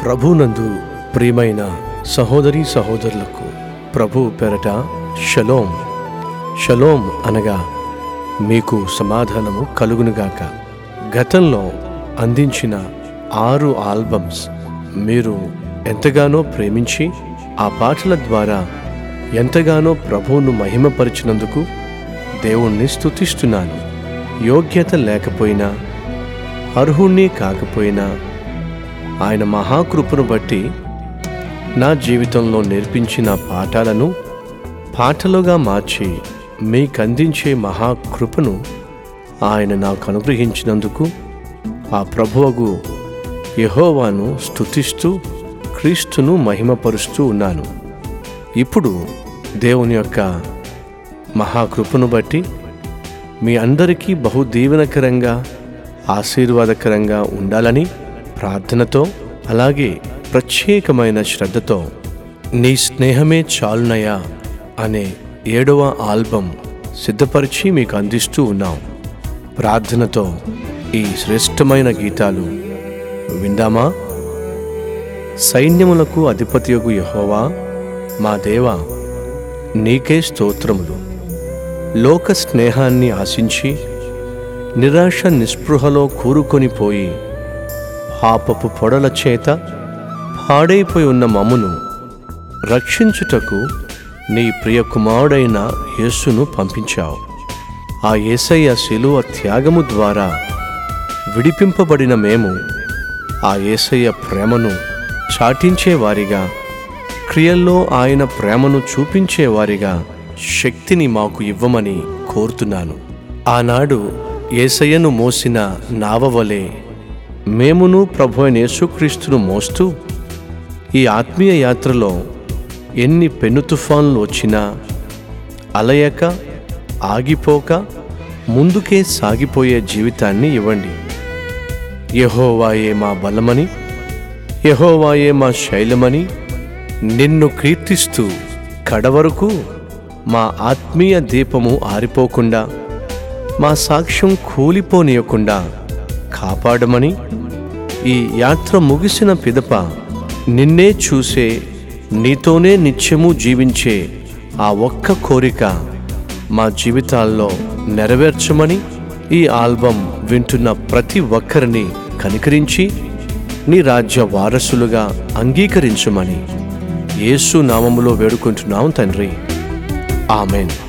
ప్రభునందు ప్రియమైన సహోదరీ సహోదరులకు ప్రభు పేరట షలోం. షలోం అనగా మీకు సమాధానము కలుగునుగాక. గతంలో అందించిన 6 ఆల్బమ్స్ మీరు ఎంతగానో ప్రేమించి ఆ పాటల ద్వారా ఎంతగానో ప్రభువును మహిమపరిచినందుకు దేవుణ్ణి స్తుతిస్తున్నాను. యోగ్యత లేకపోయినా, అర్హుణ్ణి కాకపోయినా ఆయన మహాకృపను బట్టి నా జీవితంలో నేర్పించిన పాఠాలను పాటలుగా మార్చి మీకందించే మహాకృపను ఆయన నాకు అనుగ్రహించినందుకు ఆ ప్రభువగు యెహోవాను స్తుతిస్తూ క్రీస్తును మహిమపరుస్తూ ఉన్నాను. ఇప్పుడు దేవుని యొక్క మహాకృపను బట్టి మీ అందరికీ బహు దీవెనకరంగా ఆశీర్వాదకరంగా ఉండాలని ప్రార్థనతో, అలాగే ప్రత్యేకమైన శ్రద్ధతో నీ స్నేహమే చాలునయా అనే 7వ ఆల్బం సిద్ధపరిచి మీకు అందిస్తూ ఉన్నాం. ప్రార్థనతో ఈ శ్రేష్టమైన గీతాలు విందామా? సైన్యములకు అధిపతియగు యెహోవా మా దేవా, నీకే స్తోత్రములు. లోక స్నేహాన్ని ఆశించి నిరాశ నిస్పృహలో కూరుకొనిపోయి పాపపు పొడల చేత పాడైపోయి ఉన్న మమ్మును రక్షించుటకు నీ ప్రియ కుమారుడైన యేసును పంపించావు. ఆ యేసయ్య శిలువ త్యాగము ద్వారా విడిపింపబడిన మేము ఆ యేసయ్య ప్రేమను చాటించేవారిగా, క్రియల్లో ఆయన ప్రేమను చూపించేవారిగా శక్తిని మాకు ఇవ్వమని కోరుతున్నాను. ఆనాడు యేసయ్యను మోసిన నావవలే మేమును ప్రభువైన యేసుక్రీస్తును మోస్తూ ఈ ఆత్మీయ యాత్రలో ఎన్ని పెను తుఫాన్లు వచ్చినా అలయక ఆగిపోక ముందుకే సాగిపోయే జీవితాన్ని ఇవ్వండి. యెహోవాయే మా బలమని, యెహోవాయే మా శైలమని నిన్ను కీర్తిస్తూ కడవరకు మా ఆత్మీయ దీపము ఆరిపోకుండా, మా సాక్ష్యం కూలిపోనీయకుండా కాపాడమని, ఈ యాత్ర ముగిసిన పిదప నిన్నే చూసే, నీతోనే నిత్యము జీవించే ఆ ఒక్క కోరిక మా జీవితాల్లో నెరవేర్చమని, ఈ ఆల్బం వింటున్న ప్రతి ఒక్కరిని కనికరించి నీ రాజ్య వారసులుగా అంగీకరించమని యేసు నామములో వేడుకుంటున్నాం తండ్రి. ఆమెన్.